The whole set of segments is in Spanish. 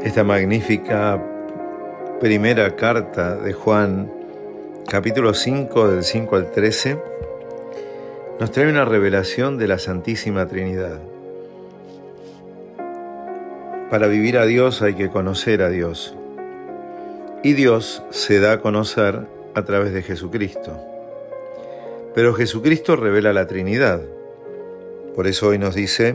Esta magnífica primera carta de Juan, capítulo 5, del 5 al 13, nos trae una revelación de la Santísima Trinidad. Para vivir a Dios hay que conocer a Dios. Y Dios se da a conocer a través de Jesucristo. Pero Jesucristo revela la Trinidad. Por eso hoy nos dice,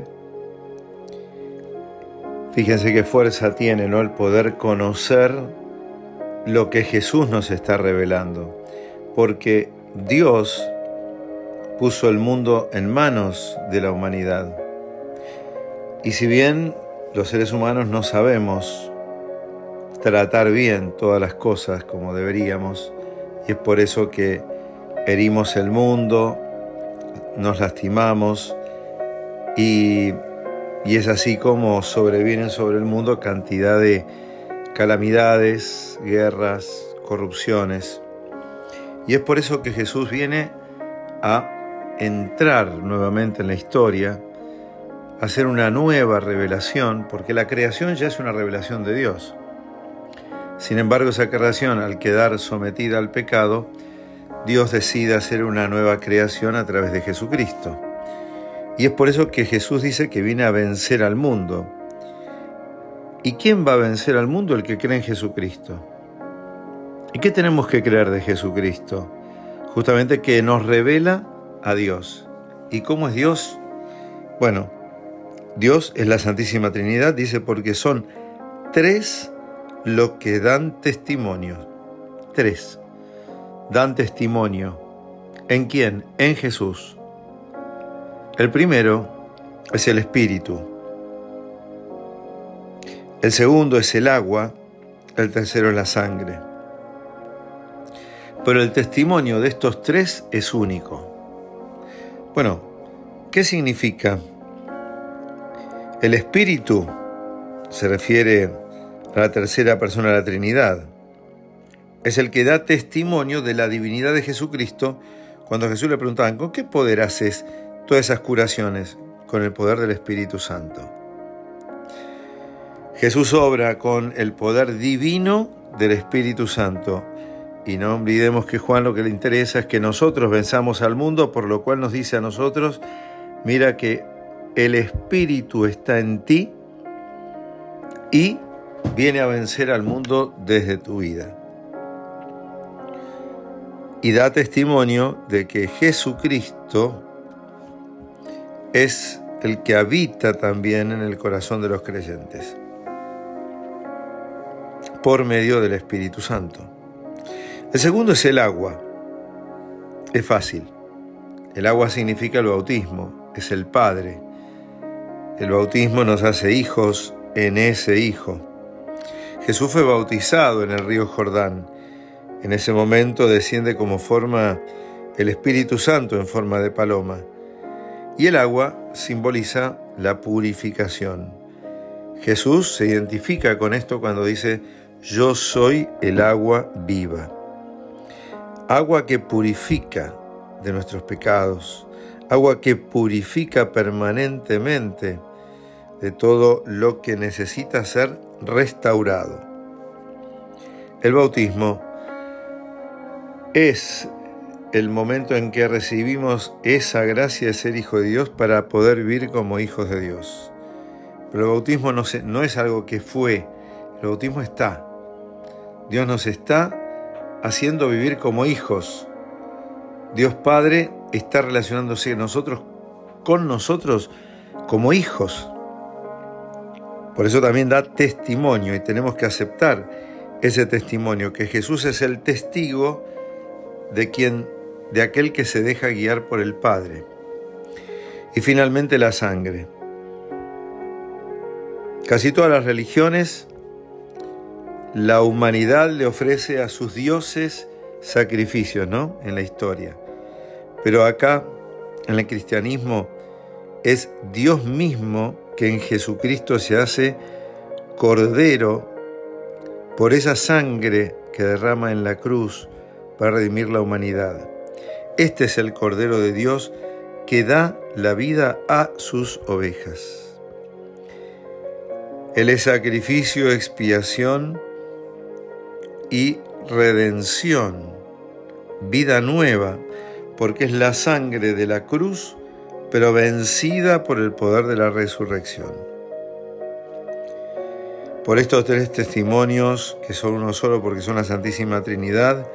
fíjense qué fuerza tiene, ¿no?, el poder conocer lo que Jesús nos está revelando. Porque Dios puso el mundo en manos de la humanidad. Y si bien los seres humanos no sabemos tratar bien todas las cosas como deberíamos, y es por eso que herimos el mundo, nos lastimamos, y es así como sobrevienen sobre el mundo cantidad de calamidades, guerras, corrupciones. Y es por eso que Jesús viene a entrar nuevamente en la historia, a hacer una nueva revelación, porque la creación ya es una revelación de Dios. Sin embargo, esa creación, al quedar sometida al pecado, Dios decide hacer una nueva creación a través de Jesucristo. Y es por eso que Jesús dice que viene a vencer al mundo. ¿Y quién va a vencer al mundo? El que cree en Jesucristo. ¿Y qué tenemos que creer de Jesucristo? Justamente que nos revela a Dios. ¿Y cómo es Dios? Bueno, Dios es la Santísima Trinidad, dice, porque son tres los que dan testimonio. Tres dan testimonio. ¿En quién? En Jesús. El primero es el Espíritu. El segundo es el agua. El tercero es la sangre. Pero el testimonio de estos tres es único. Bueno, ¿qué significa? El Espíritu se refiere a la tercera persona de la Trinidad. Es el que da testimonio de la divinidad de Jesucristo. Cuando a Jesús le preguntaban, ¿con qué poder haces todas esas curaciones? Con el poder del Espíritu Santo. Jesús obra con el poder divino del Espíritu Santo. Y no olvidemos que Juan lo que le interesa es que nosotros venzamos al mundo, por lo cual nos dice a nosotros, mira que el Espíritu está en ti y viene a vencer al mundo desde tu vida. Y da testimonio de que Jesucristo es el que habita también en el corazón de los creyentes, por medio del Espíritu Santo. El segundo es el agua. Es fácil. El agua significa el bautismo, es el Padre. El bautismo nos hace hijos en ese Hijo. Jesús fue bautizado en el río Jordán. En ese momento desciende como forma el Espíritu Santo en forma de paloma. Y el agua simboliza la purificación. Jesús se identifica con esto cuando dice, yo soy el agua viva. Agua que purifica de nuestros pecados. Agua que purifica permanentemente de todo lo que necesita ser restaurado. El bautismo es el momento en que recibimos esa gracia de ser hijo de Dios para poder vivir como hijos de Dios. Pero el bautismo no es algo que fue, el bautismo está. Dios nos está haciendo vivir como hijos. Dios Padre está relacionándose con nosotros como hijos. Por eso también da testimonio y tenemos que aceptar ese testimonio, que Jesús es el testigo de aquel que se deja guiar por el Padre. Y finalmente la sangre. Casi todas las religiones, la humanidad le ofrece a sus dioses sacrificios, ¿no?, en la historia. Pero acá, en el cristianismo, es Dios mismo que en Jesucristo se hace cordero por esa sangre que derrama en la cruz para redimir la humanidad. Este es el Cordero de Dios que da la vida a sus ovejas. Él es sacrificio, expiación y redención, vida nueva, porque es la sangre de la cruz, pero vencida por el poder de la resurrección. Por estos 3 testimonios, que son uno solo porque son la Santísima Trinidad,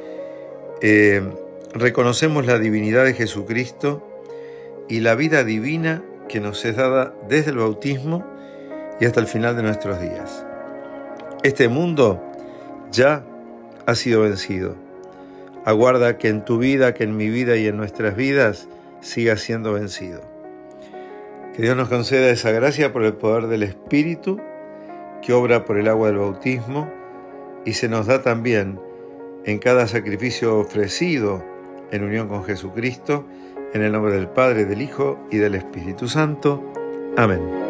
reconocemos la divinidad de Jesucristo y la vida divina que nos es dada desde el bautismo y hasta el final de nuestros días. Este mundo ya ha sido vencido. Aguarda que en tu vida, que en mi vida y en nuestras vidas siga siendo vencido. Que Dios nos conceda esa gracia por el poder del Espíritu que obra por el agua del bautismo y se nos da también en cada sacrificio ofrecido en unión con Jesucristo, en el nombre del Padre, del Hijo y del Espíritu Santo. Amén.